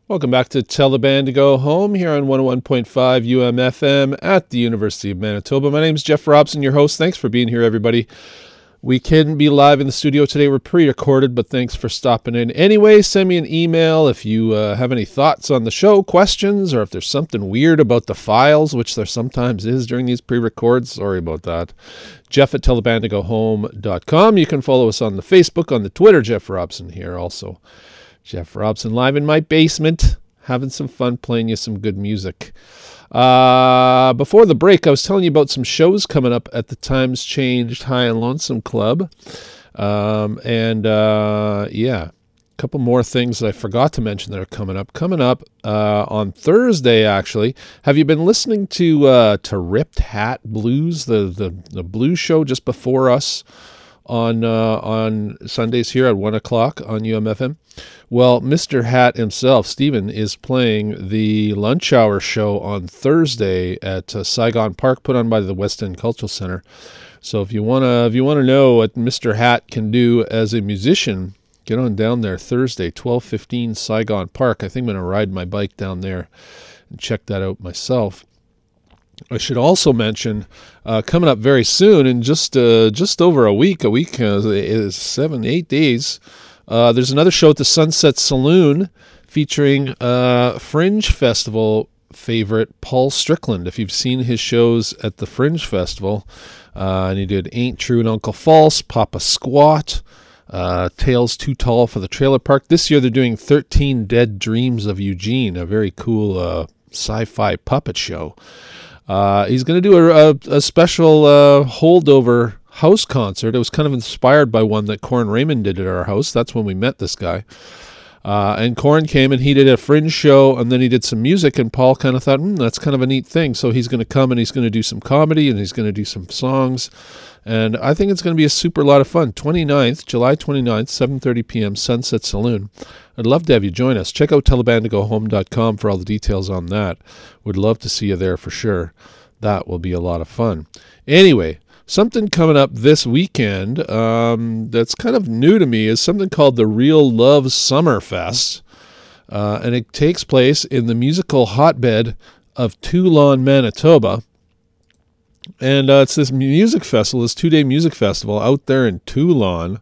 Welcome back to Tell the Band to Go Home here on 101.5 UMFM at the University of Manitoba. My name is Jeff Robson, your host. Thanks for being here, everybody. We couldn't be live in the studio today. We're pre-recorded, but thanks for stopping in. Anyway, send me an email if you have any thoughts on the show, questions, or if there's something weird about the files, which there sometimes is during these pre-records. Sorry about that. Jeff at tellthebandtogohome.com. You can follow us on the Facebook, on the Twitter. Jeff Robson here also. Jeff Robson live in my basement, having some fun playing you some good music. Before the break, I was telling you about some shows coming up at the Times Changed High and Lonesome Club. A couple more things that I forgot to mention that are coming up. Coming up on Thursday, actually. Have you been listening to Ripped Hat Blues, the blues show just before us on Sundays here at 1 o'clock on UMFM? Well, Mr. Hat himself, Stephen, is playing the lunch hour show on Thursday at Saigon Park, put on by the West End Cultural Center. So if you wanna know what Mr. Hat can do as a musician, get on down there Thursday, 12:15 Saigon Park. I think I'm gonna ride my bike down there and check that out myself. I should also mention, coming up very soon, in just over a week is 7-8 days. There's another show at the Sunset Saloon featuring Fringe Festival favorite Paul Strickland. If you've seen his shows at the Fringe Festival, and he did Ain't True and Uncle False, Papa Squat, Tales Too Tall for the Trailer Park. This year they're doing 13 Dead Dreams of Eugene, a very cool sci-fi puppet show. He's going to do a special holdover house concert. It was kind of inspired by one that Corin Raymond did at our house. That's when we met this guy. And Corin came and he did a Fringe show, and then he did some music, and Paul kind of thought, that's kind of a neat thing. So he's going to come and he's going to do some comedy and he's going to do some songs. And I think it's going to be a super lot of fun. July 29th, 7:30 p.m., Sunset Saloon. I'd love to have you join us. Check out tellthebandtogohome.com for all the details on that. Would love to see you there for sure. That will be a lot of fun. Anyway, something coming up this weekend that's kind of new to me is something called the Real Love Summerfest. And it takes place in the musical hotbed of Toulon, Manitoba. And it's this music festival, this 2-day music festival out there in Toulon.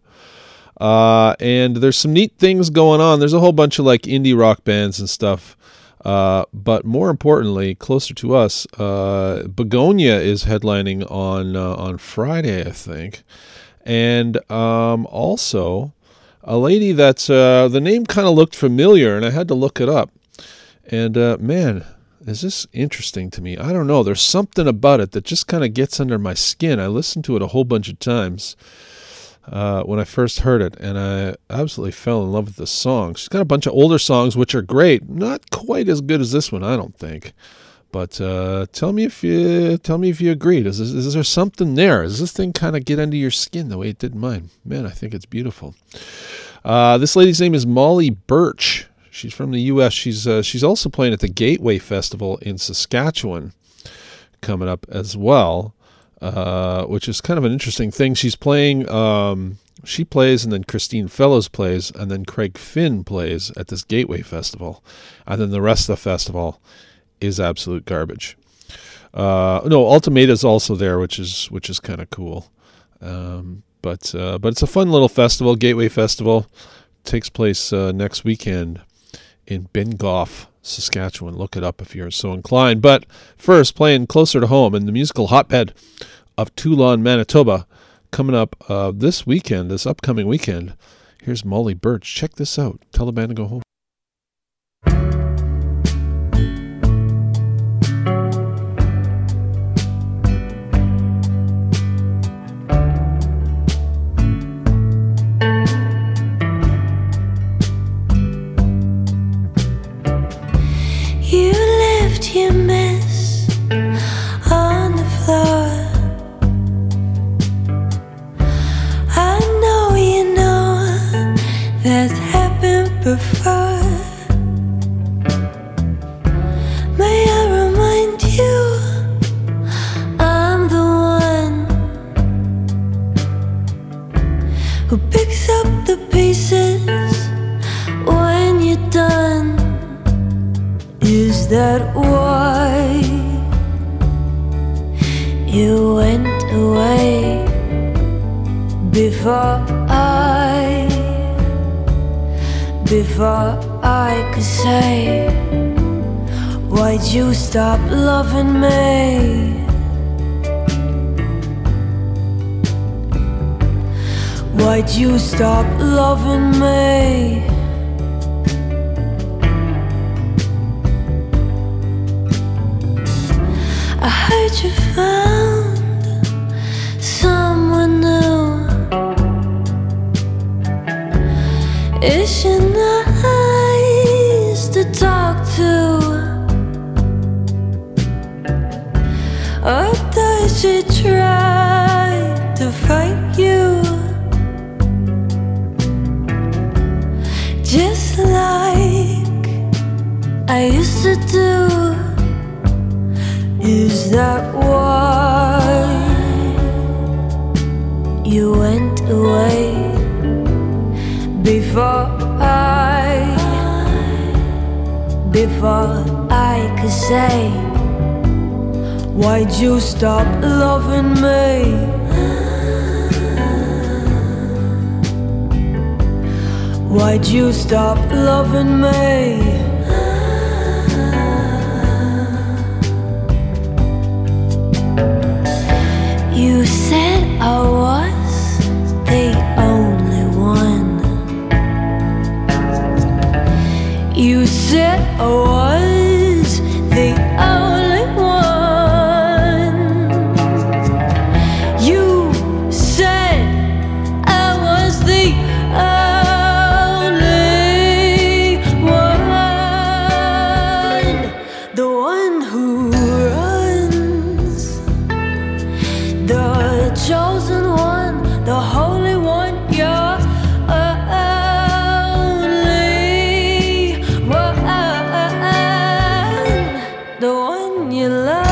And there's some neat things going on. There's a whole bunch of like indie rock bands and stuff. But more importantly, closer to us, Begonia is headlining on Friday, I think. And also a lady that's the name kind of looked familiar, and I had to look it up. And man, is this interesting to me? I don't know. There's something about it that just kind of gets under my skin. I listened to it a whole bunch of times when I first heard it, and I absolutely fell in love with the song. She's got a bunch of older songs, which are great. Not quite as good as this one, I don't think. But tell me if you agreed. Is there something there? Does this thing kind of get under your skin the way it did mine? Man, I think it's beautiful. This lady's name is Molly Birch. She's from the U.S. She's also playing at the Gateway Festival in Saskatchewan coming up as well, which is kind of an interesting thing. She's playing, she plays, and then Christine Fellows plays, and then Craig Finn plays at this Gateway Festival, and then the rest of the festival is absolute garbage. Ultimata's also there, which is kind of cool. But it's a fun little festival. Gateway Festival takes place next weekend in Bengoff, Saskatchewan. Look it up if you're so inclined. But first, playing closer to home in the musical hotbed of Toulon, Manitoba, coming up this upcoming weekend. Here's Molly Birch. Check this out. Tell the band to go home. Your mess on the floor. I know you know that's happened before. May I remind you, I'm the one who picks up the pieces when you're done. Is that why you went away before I could say, why'd you stop loving me? Why'd you stop loving me? I heard you found someone new. Is she nice to talk to? Or does she try to fight you? Just like I used to do. Is that why you went away before I could say, why'd you stop loving me? Why'd you stop loving me? You said I was the only one. You said I was the only one. You said I was the only one. The one who runs, the chosen one, the holy one, you're only one, the one you love.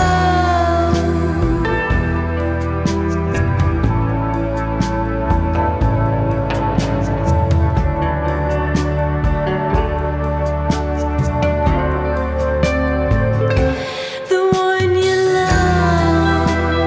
The one you love.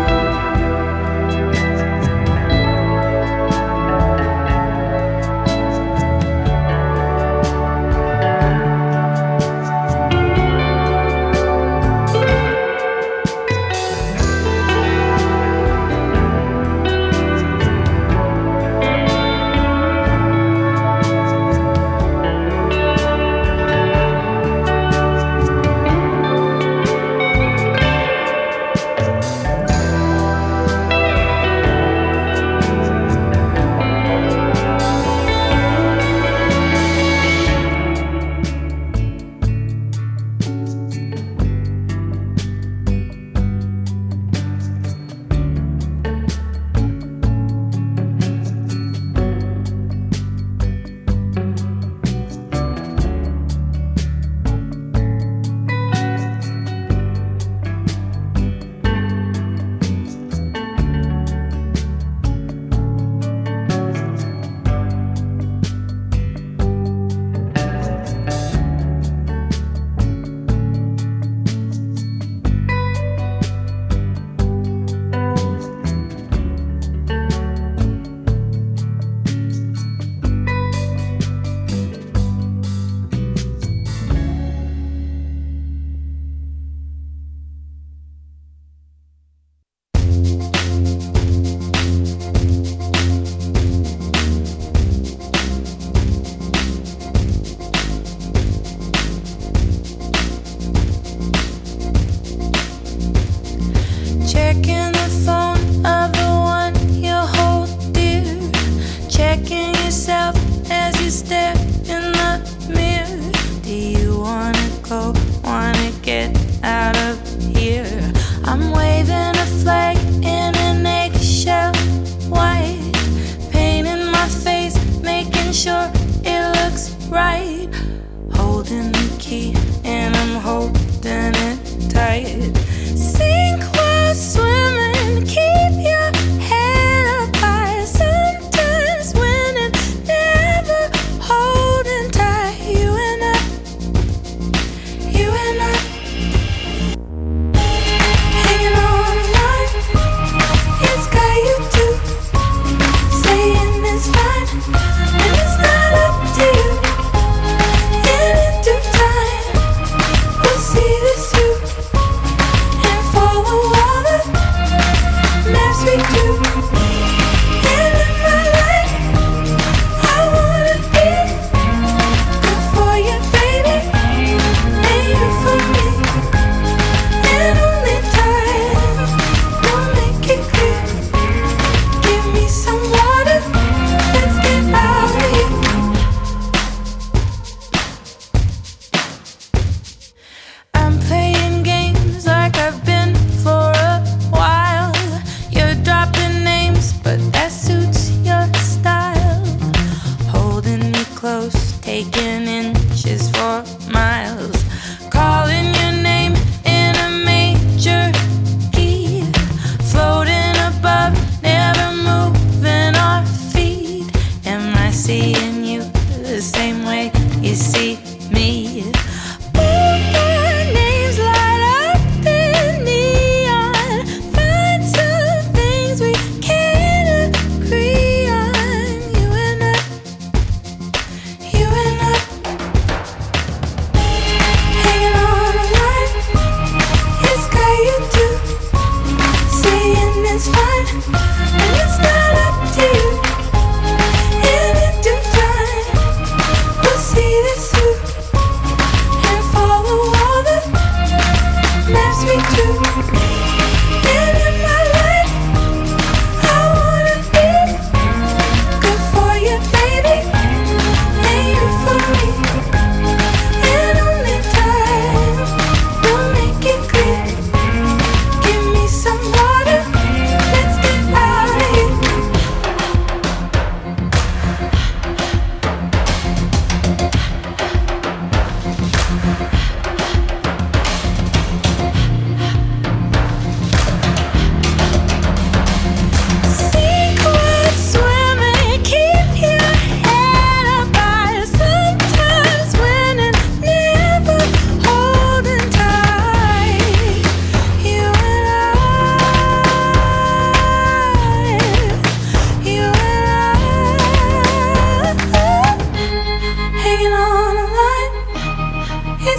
Checking the phone of the one you hold dear. Checking yourself as you stare in the mirror. Do you wanna go, wanna get out of here? I'm waving a flag in an eggshell white, painting my face, making sure it looks right. Holding the key and I'm holding it tight. Sink while swimming, keep your head up high. Sometimes when it's never holding tight. You and I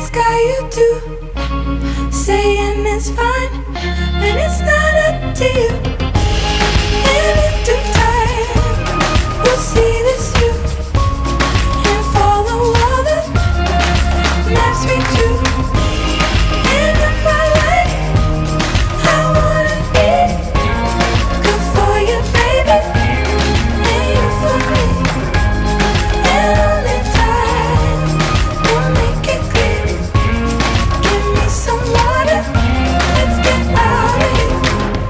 sky you do, saying it's fine, and it's not up to you. And in due time, we'll see this through and follow all the maps we drew. And in my life, I wanna be good for you, baby, and you for me. And only time will make it clear. Give me some water, let's get out of here.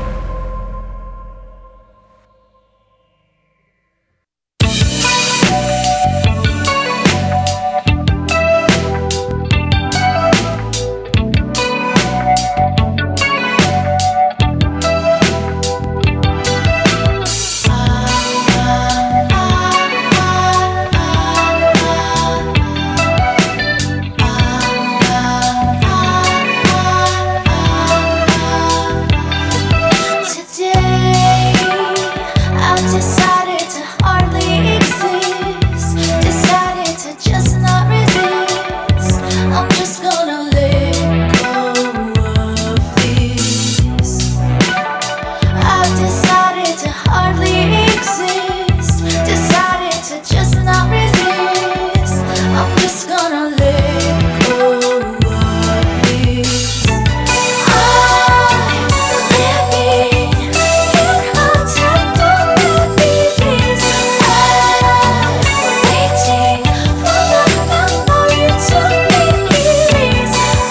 Today, I've decided to hardly exist. Decided to just not resist. I'm just gonna let go of this. I've decided to hardly exist. Decided to just not resist. I'm just gonna let go of this. I'm living in contact with memories. I'm waiting for the memory to release.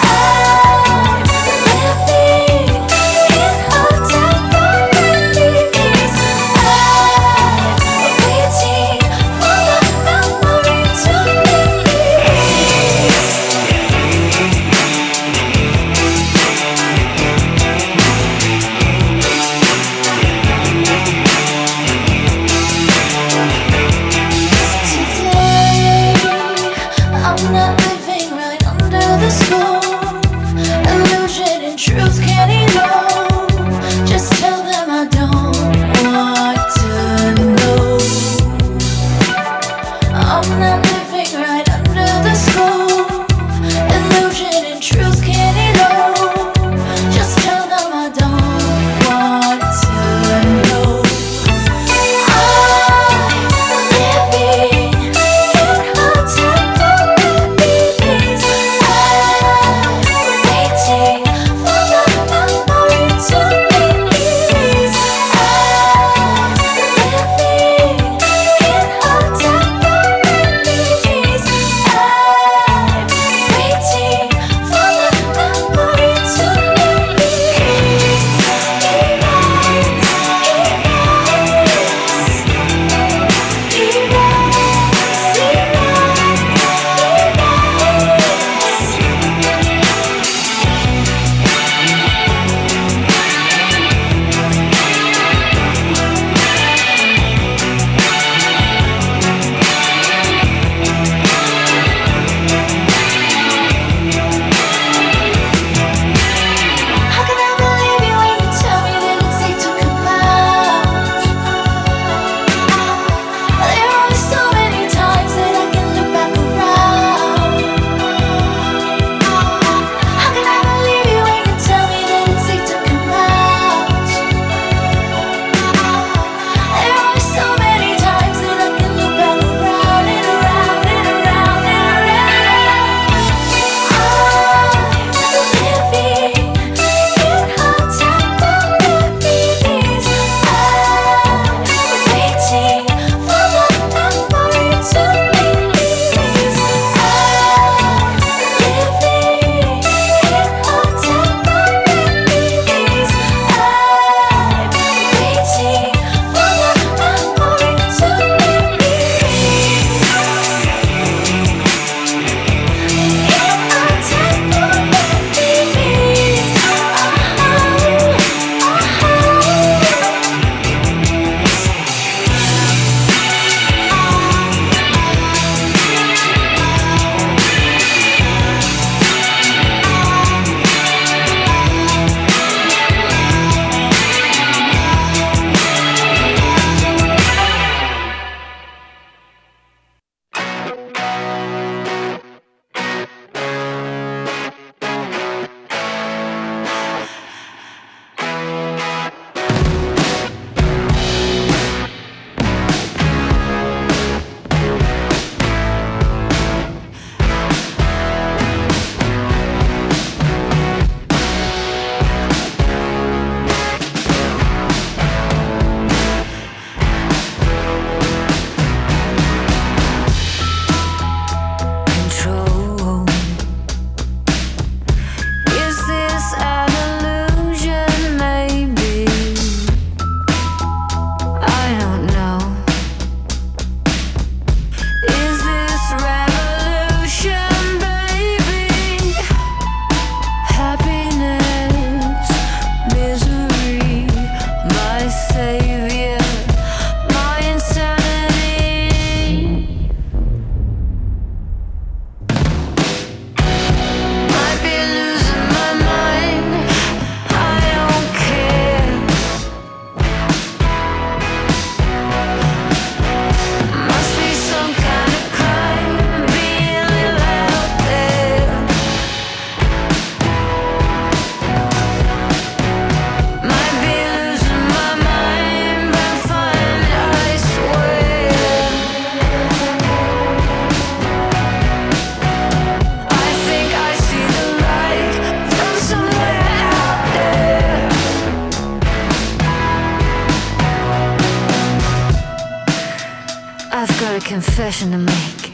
confession to make.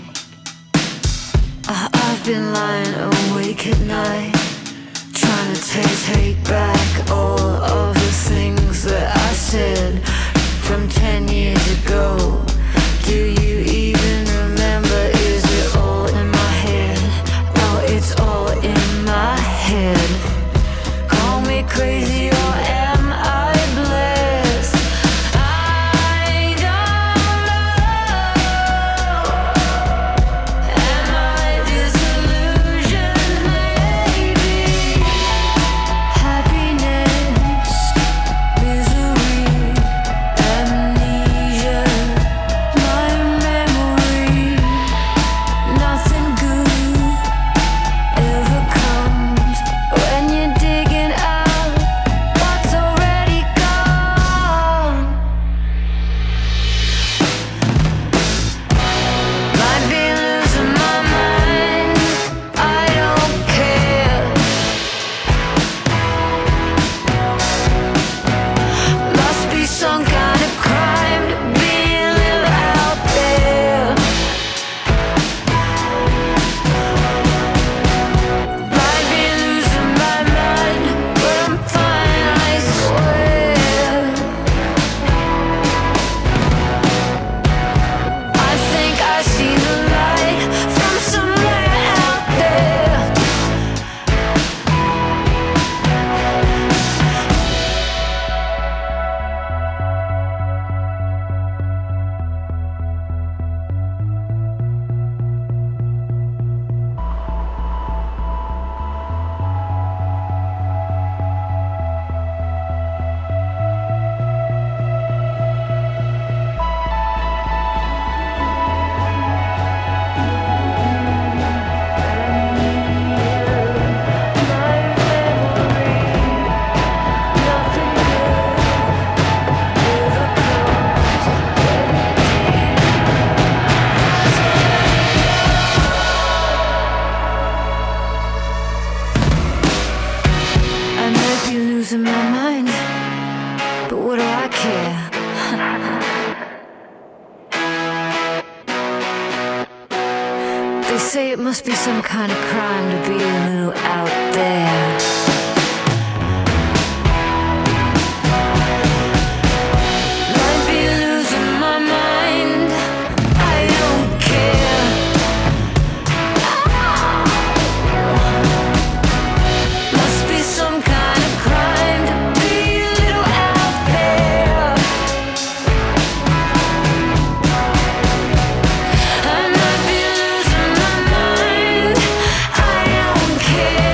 I've been lying awake at night, trying to take back all of the things that I said from 10 years ago. Do you even remember? Is it all in my head? Oh, it's all in my head. Call me crazy or am I blessed? I don't know. Am I disillusioned? Maybe. Happiness, misery, amnesia, my memory. Nothing good ever comes when you're digging out what's already gone. Might be losing my mind, I don't care. Must be some kind of crime to be a little out there. Might be losing my mind, but I'm fine, I swear. I think I see the light from somewhere out there. I might be losing my mind, but what do I care? They say it must be some kind of crime to be a little out there. Might be losing my mind, I don't care. Must be some kind of crime to be a little out there. I might be losing my mind, I don't care.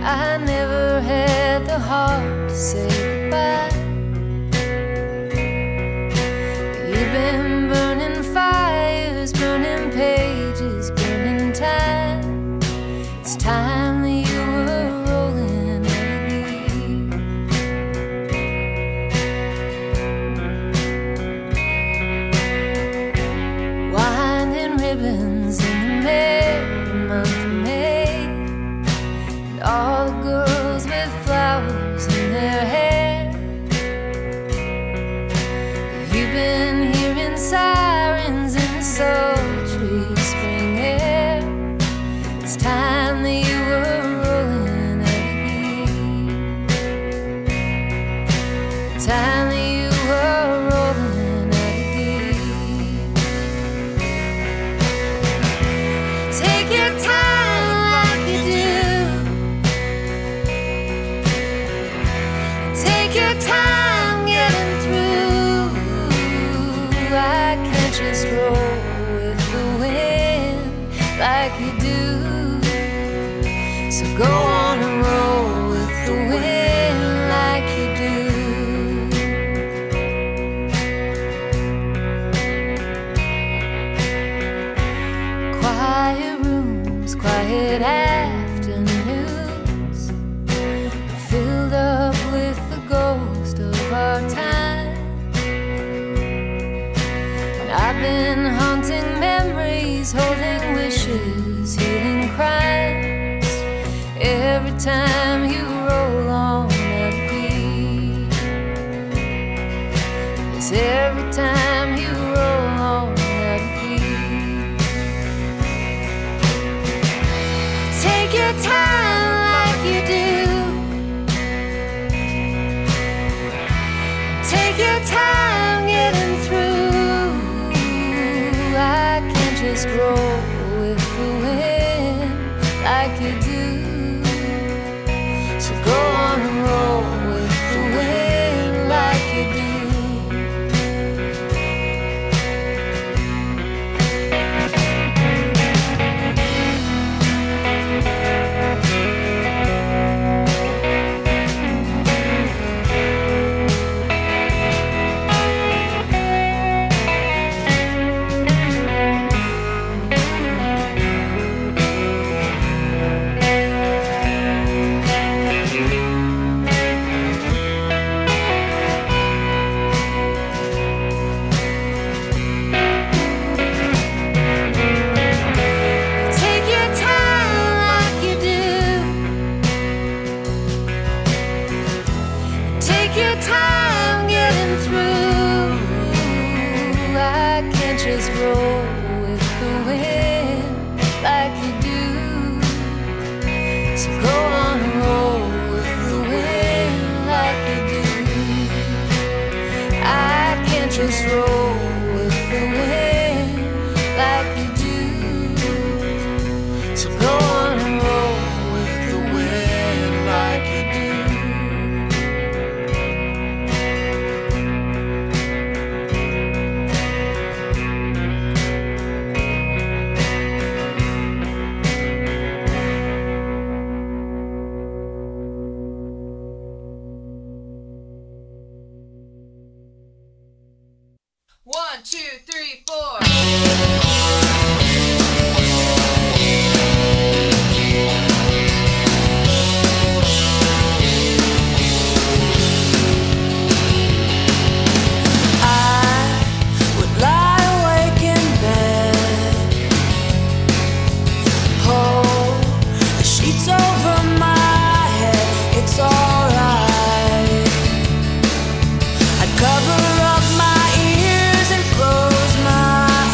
I never had the heart to say goodbye. You've been burning fires, burning pages, burning time. It's time that you were rolling out of here. Winding ribbons in the merry month of May, and all the girls with flowers in their hair. You've been hearing sirens in the sultry spring air. It's time that you were rolling out of here. Time that you were rolling out of here. Take your time like you do. Take your time getting through. I can't just roll with the wind like you do. So go on and roll with the wind like you do. Quiet rooms, quiet afternoons, filled up with the ghost of our time. And I've been haunting memories, holding wishes, healing crimes. Every time you roll on that beat, yes, every time you roll on that beat. Take your time like you do. Take your time getting through. I can't just roll with the wind like you do. So go on and roll with the wind like you do. Take your time like you do. Take your time getting through. I can't just roll with the wind like you do. So go on and roll with the wind like you do. I can't just roll with the wind like you do. So go on and roll with the wind like you do. One, two, three, four. Cover up my ears and close my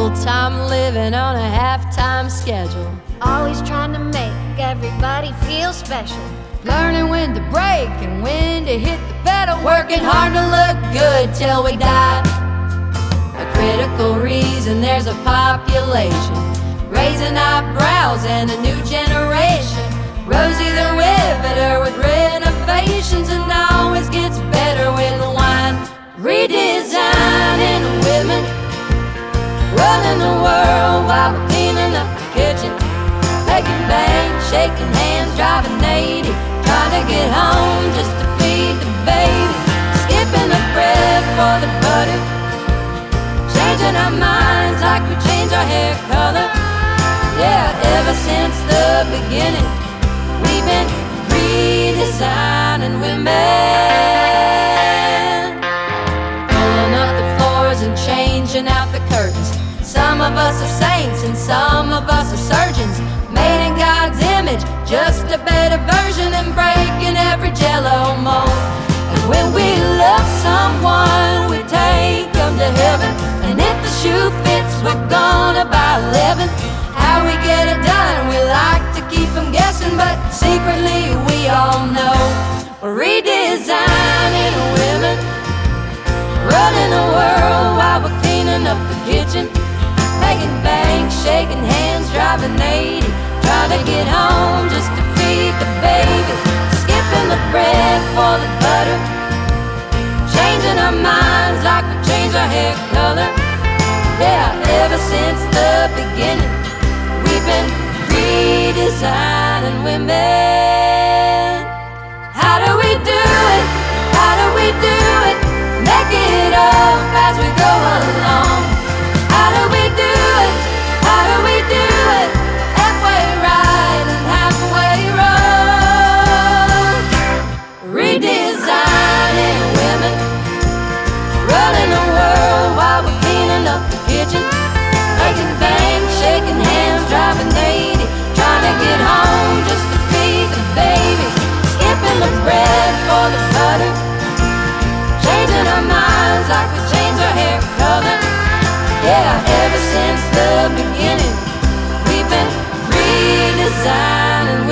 full-time living on a half-time schedule. Always trying to make everybody feel special. Learning when to brake and when to hit the pedal. Working hard to look good till we die. A critical reason there's a population raising eyebrows and a new generation. Rosie the Riveter with renovations, and always gets better with wine. Redesigning women, running the world while we're cleaning up the kitchen. Making bangs, shaking hands, driving 80, trying to get home just to feed the baby. Skipping the bread for the butter, changing our minds like we change our hair color. Yeah, ever since the beginning, we've been redesigning women. Pulling up the floors and changing out the curtains. Some of us are saints and some of us are surgeons. Made in God's image, just a better version, and breaking every jello mold. And when we love someone, we take them to heaven. And if the shoe fits, we're gonna buy 11. How we get it done, we like to keep them guessing, but secretly we all know we're redesigning women, running the world while we're cleaning up the kitchen. Making bangs, shaking hands, driving 80, trying to get home just to feed the baby. Skipping the bread for the butter, changing our minds like we change our hair color. Yeah, ever since the beginning, we've been redesigning women. How do we do it? How do we do it? Make it up as we go along. How do we do it? How do we do it? Halfway right and halfway wrong. Redesigning women, running the world while we're cleaning up the kitchen. Making bangs, shaking hands, driving 80, trying to get home just to feed the baby. Skipping the bread for the butter, changing our minds like we change our hair color. Yeah, ever since the beginning, we've been redesigning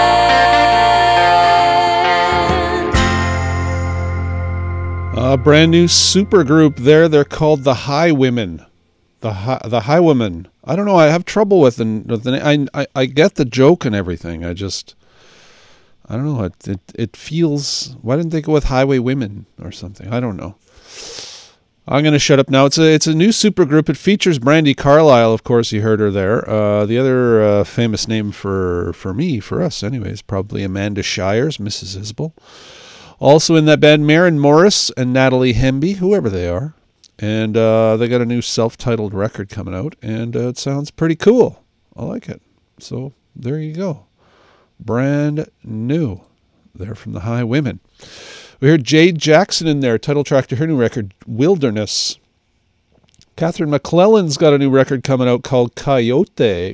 women. A brand new super group there. They're called the Highwomen. The Highwomen. I don't know. I have trouble with the name. I get the joke and everything. I don't know. It feels. Why didn't they go with Highway Women or something? I don't know. I'm going to shut up now. It's a new supergroup. It features Brandi Carlile, of course. You heard her there. The other famous name for us anyways, probably Amanda Shires, Mrs. Isbell. Also in that band, Maren Morris and Natalie Hemby, whoever they are. And they got a new self-titled record coming out, and it sounds pretty cool. I like it. So there you go. Brand new. They're from the Highwomen. We heard Jade Jackson in there, title track to her new record, Wilderness. Catherine McClellan's got a new record coming out called Coyote.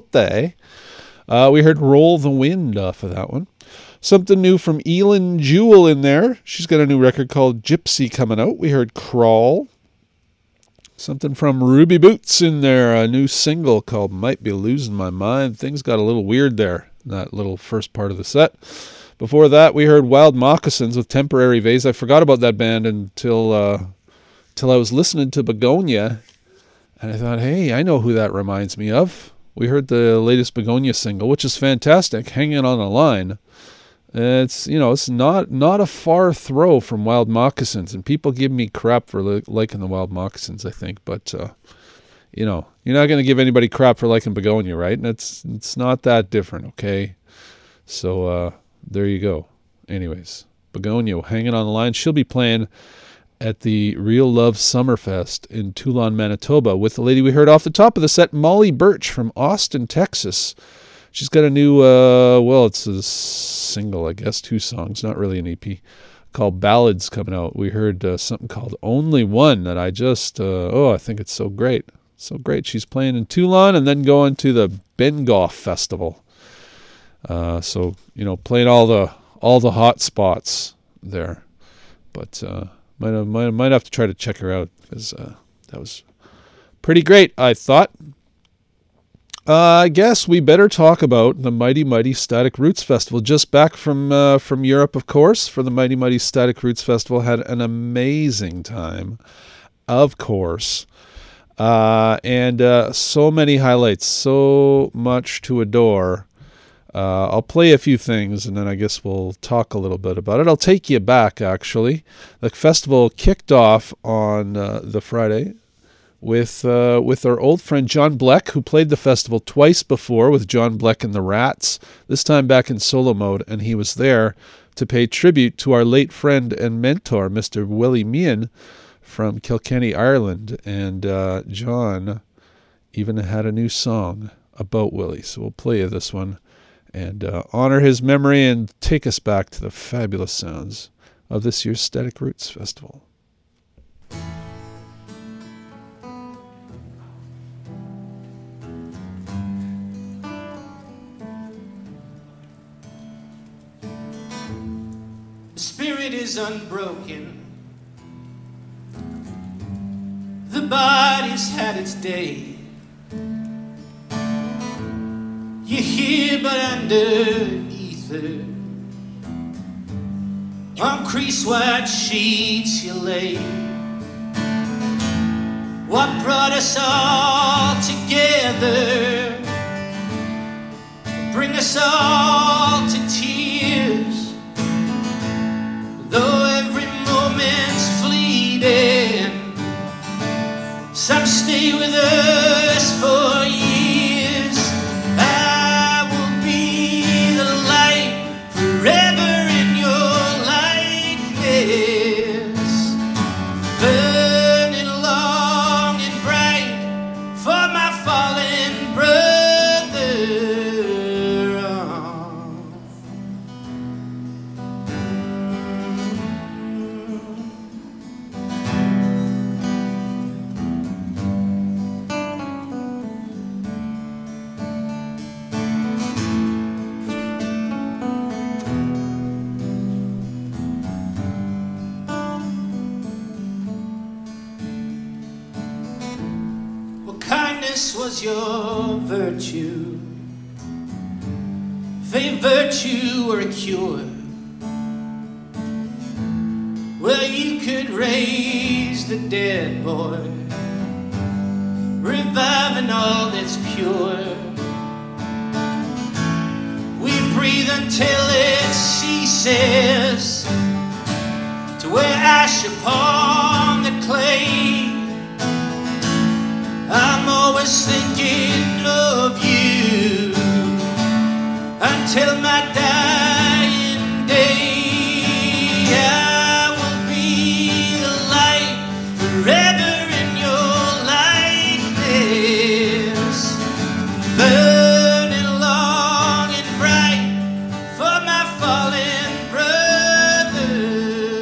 We heard Roll the Wind off of that one. Something new from Elin Jewell in there. She's got a new record called Gypsy coming out. We heard Crawl. Something from Ruby Boots in there, a new single called Might Be Losing My Mind. Things got a little weird there, that little first part of the set. Before that, we heard Wild Moccasins with Temporary Vase. I forgot about that band until I was listening to Begonia, and I thought, hey, I know who that reminds me of. We heard the latest Begonia single, which is fantastic, Hanging on a Line. It's not a far throw from Wild Moccasins, and people give me crap for liking the Wild Moccasins, I think, but you're not going to give anybody crap for liking Begonia, right? And it's not that different, okay? So there you go. Anyways, Begonia, Hanging on the Line. She'll be playing at the Real Love Summerfest in Toulon, Manitoba, with the lady we heard off the top of the set, Molly Birch from Austin, Texas. She's got a new, it's a single, I guess, 2 songs, not really an EP, called Ballads coming out. We heard something called Only One that I just, I think it's so great. So great. She's playing in Toulon and then going to the Bengoff Festival. So, playing all the hot spots there. But might have to try to check her out because that was Pretty great, I thought. I guess we better talk about the Mighty Mighty Static Roots Festival. Just back from Europe, of course, for the Mighty Mighty Static Roots Festival. Had an amazing time, of course. And so many highlights, so much to adore. I'll play a few things, and then I guess we'll talk a little bit about it. I'll take you back, actually. The festival kicked off on the Friday with our old friend John Bleck, who played the festival twice before with John Bleck and the Rats, this time back in solo mode, and he was there to pay tribute to our late friend and mentor, Mr. Willie Meehan from Kilkenny, Ireland. And John even had a new song about Willie, so we'll play you this one and honor his memory and take us back to the fabulous sounds of this year's Static Roots Festival. Spirit is unbroken, the body's had its day. You're here but underneath her, on crease white sheets you lay. What brought us all together, bring us all to tears. Though every moment's fleeting, some stay with us for years. I will be the light forever in your likeness, burning long and bright for my fallen brother. Was your virtue, faith, virtue, or a cure? Well, you could raise the dead, boy, reviving all that's pure. We breathe until it ceases to wear ash upon the clay. I'm always thinking of you until my dying day. I will be the light forever in your likeness, burning long and bright for my fallen brother.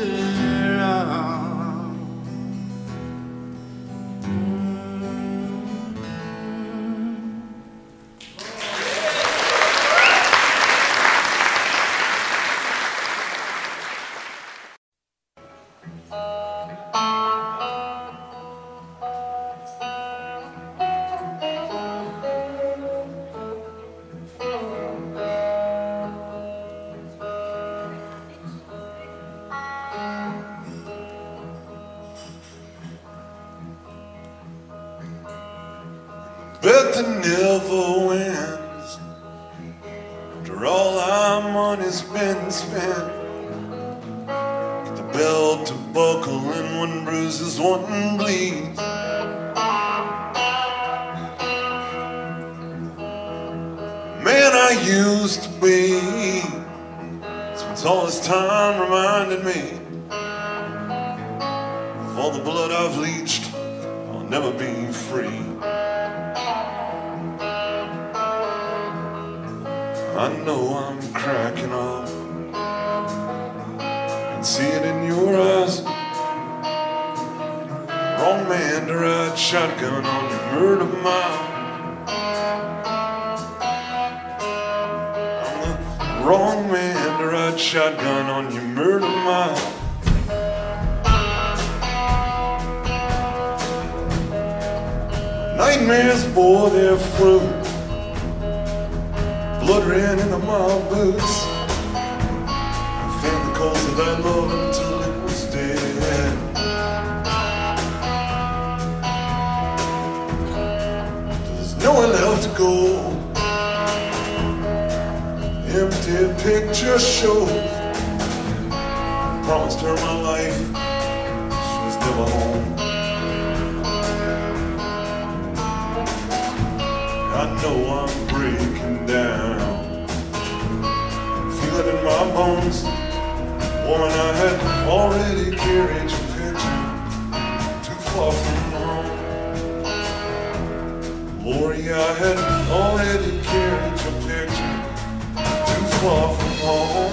Bet that never wins. After all our money's been spent, get the belt to buckle and one bruises, one bleeds. Man I used to be, spends all this time reminding me of all the blood I've leached, I'll never be free. I know I'm cracking up, can see it in your eyes. Wrong man to ride shotgun on your murder mile. I'm the wrong man to ride shotgun on your murder mile. Nightmares bore their fruit. Blood ran into my boots. I felt the cause of that love until it was dead. There's nowhere left to go. Empty picture shows. Promised her my life. She was never home. I know I'm breaking down. Feel it in my bones. Woman, I had already carried your picture too far from home. Lori, I had already carried your picture too far from home.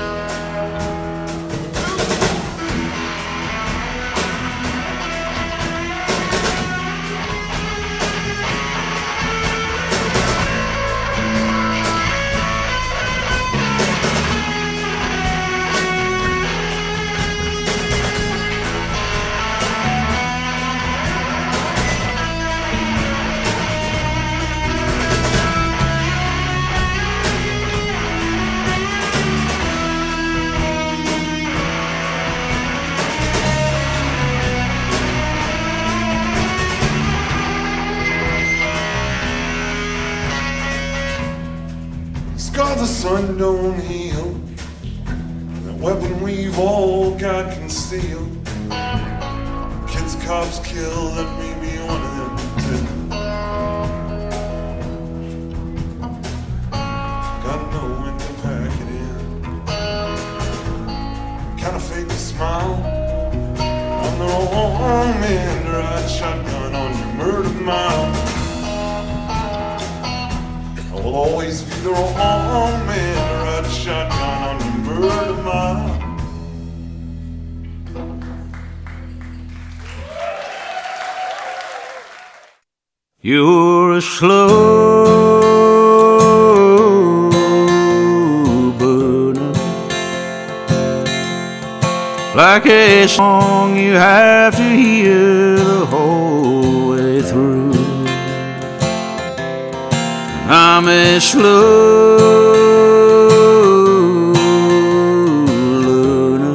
The sun don't heal. That weapon we've all got concealed. Kids cops kill, let me be one of them too. Gotta know when to pack it in. Kinda fake a smile. I'm the wrong man to ride shotgun on your murder mile. I will always be the wrong man to ride a shotgun on your murder mile. You're a slow burner, like a song you have to hear the whole way through. I'm a slow learner.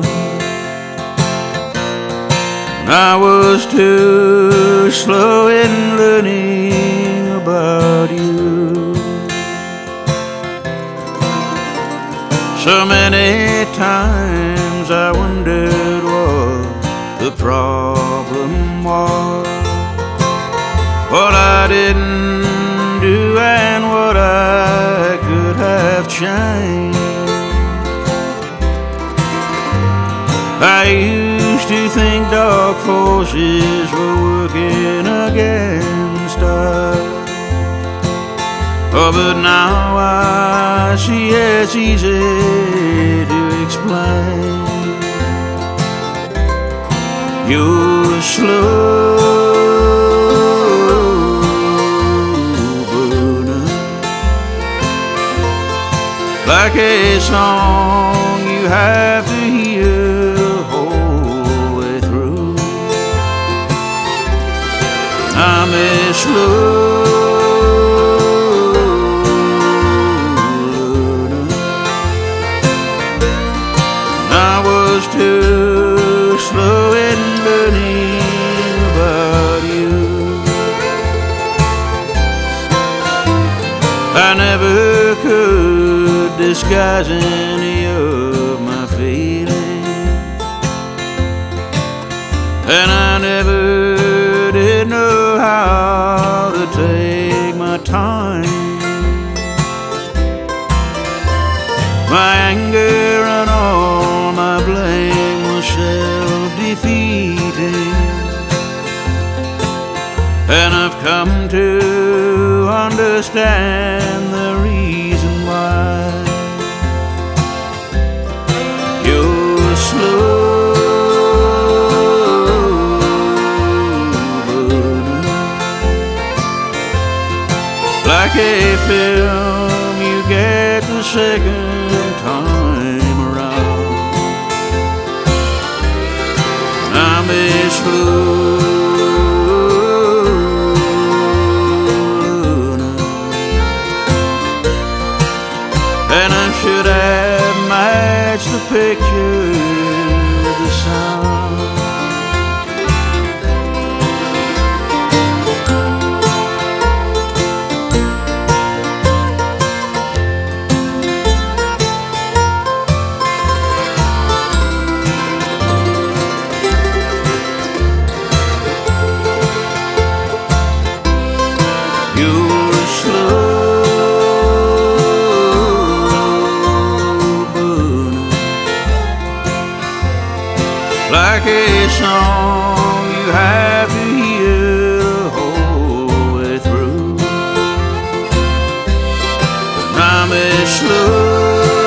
I was too slow in learning about you. So many times I wondered what the problem was, what I didn't do and what I could have changed. I used to think dark forces were working against us, oh, but now I see it's easy to explain. You're slow like a song you have to hear the whole way through. I'm a slow learner. I was too slow in learning about you. I never could disguise any of my feelings, and I never did know how to take my time. My anger and all my blame was self-defeating, and I've come to understand the reason why. You're slow burner, like a film you get the second time around. I'm a slow picture the sun. Like a song you have to hear the whole way through. And I'm a slow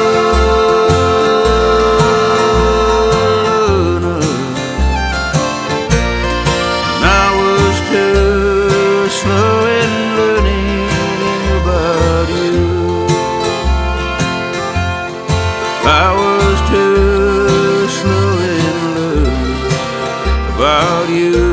learner, and I was too slow in learning about you. I was too slow about you.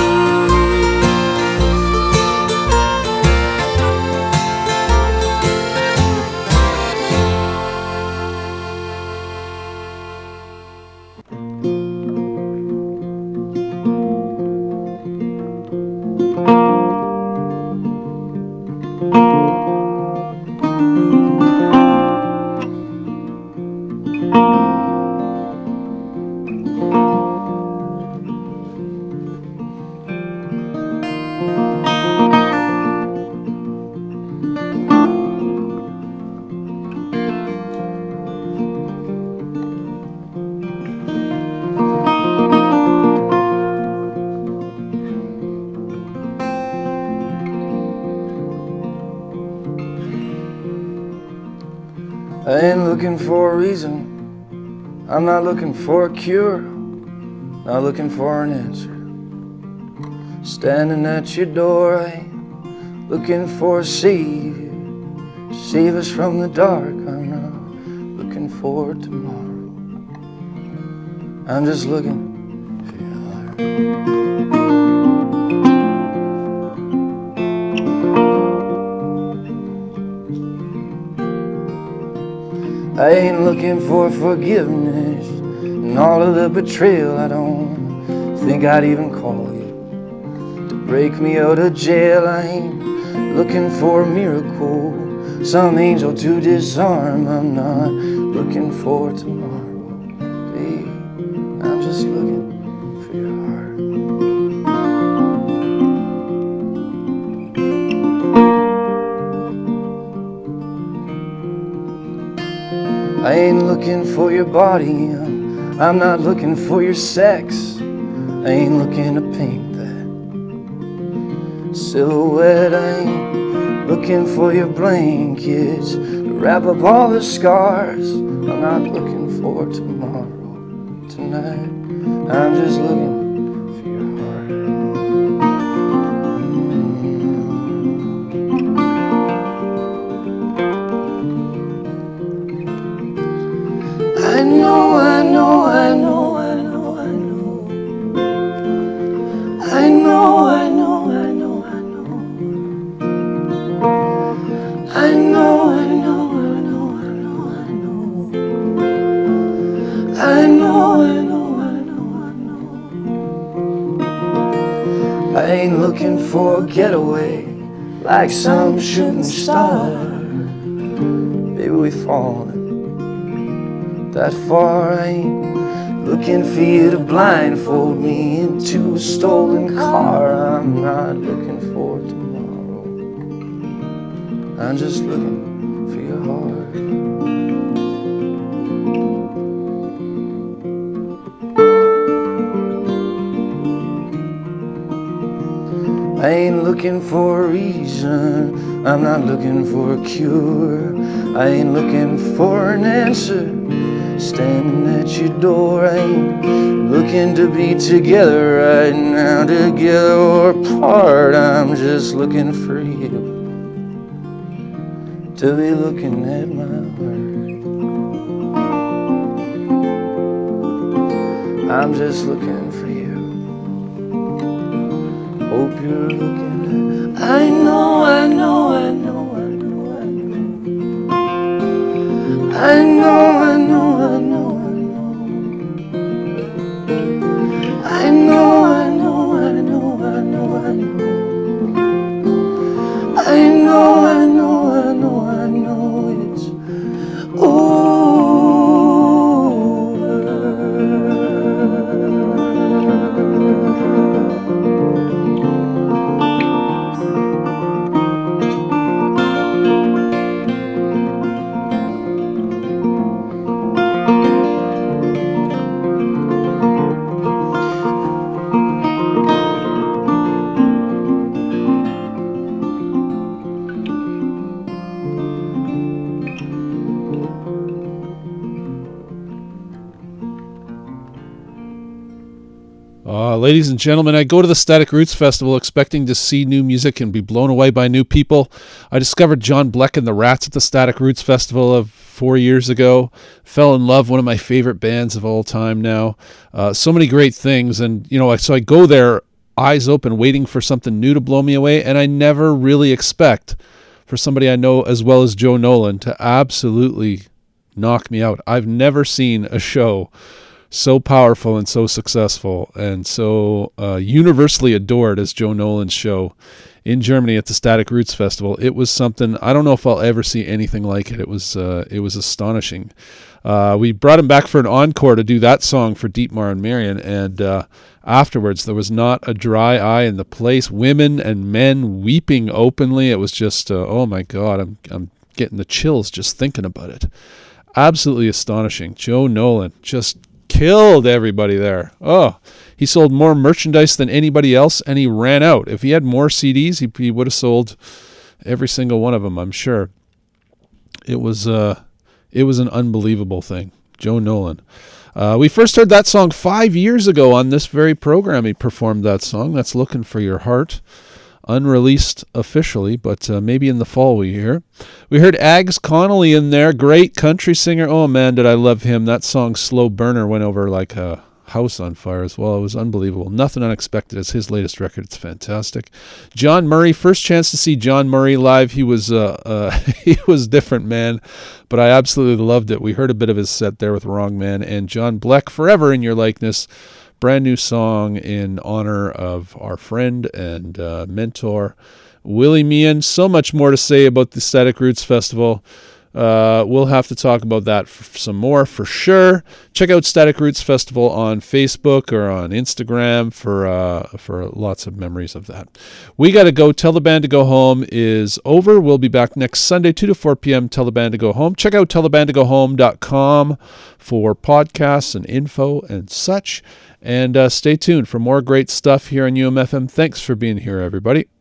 I ain't looking for a reason, I'm not looking for a cure, not looking for an answer. Standing at your door, I ain't looking for a savior to save us from the dark. I'm not looking for tomorrow, I'm just looking for your heart. I ain't looking for forgiveness and all of the betrayal. I don't think I'd even call you to break me out of jail. I ain't looking for a miracle, some angel to disarm. I'm not looking for tomorrow, babe, I'm just looking for your heart. I ain't looking for your body, I'm not looking for your sex. I ain't looking to paint that silhouette. I ain't looking for your blankets to wrap up all the scars. I'm not looking for tomorrow, tonight. I'm just looking for your heart. I know, I know, I know, I know, I know. I know, I know, I know, I know. I know, I know, I know, I know, I know. I know, I know, I know, I know. I ain't looking for a getaway like some shooting star. Baby, we've fallen that far. I ain't looking for you to blindfold me into a stolen car. I'm not looking for tomorrow, I'm just looking for your heart. I ain't looking for a reason, I'm not looking for a cure. I ain't looking for an answer, standing at your door. I ain't looking to be together right now, together or apart. I'm just looking for you to be looking at my heart. I'm just looking for you. Hope you're looking at. I know, I know, I know, I know, I know. I know, I know, I know, I know. Ladies and gentlemen, I go to the Static Roots Festival expecting to see new music and be blown away by new people. I discovered John Bleck and the Rats at the Static Roots Festival of 4 years ago. Fell in love, one of my favorite bands of all time now. So many great things. And, so I go there, eyes open, waiting for something new to blow me away. And I never really expect for somebody I know as well as Joe Nolan to absolutely knock me out. I've never seen a show so powerful and so successful and so universally adored as Joe Nolan's show in Germany at the Static Roots Festival. It was something, I don't know if I'll ever see anything like it. It was astonishing. We brought him back for an encore to do that song for Dietmar and Marion, and afterwards there was not a dry eye in the place. Women and men weeping openly. It was just, oh my God, I'm getting the chills just thinking about it. Absolutely astonishing. Joe Nolan just killed everybody there. Oh, he sold more merchandise than anybody else, and he ran out. If he had more CDs, he would have sold every single one of them, I'm sure. It was an unbelievable thing. Joe Nolan. We first heard that song 5 years ago on this very program. He performed that song. That's Looking for Your Heart. Unreleased officially, but maybe in the fall we hear. We heard Ags Connolly in there, great country singer. Oh man, did I love him. That song Slow Burner went over like a house on fire as well. It was unbelievable. Nothing Unexpected is his latest record. It's fantastic. John Murray, first chance to see John Murray live. He was he was different, man, but I absolutely loved it. We heard a bit of his set there with Wrong Man, and John Bleck, Forever in Your Likeness. Brand new song in honor of our friend and mentor, Willie Meehan. So much more to say about the Static Roots Festival. We'll have to talk about that some more for sure. Check out Static Roots Festival on Facebook or on Instagram for lots of memories of that. We got to go. Tell the Band to Go Home is over. We'll be back next Sunday, 2 to 4 p.m. Tell the Band to Go Home. Check out tellthebandtogohome.com for podcasts and info and such. And stay tuned for more great stuff here on UMFM. Thanks for being here, everybody.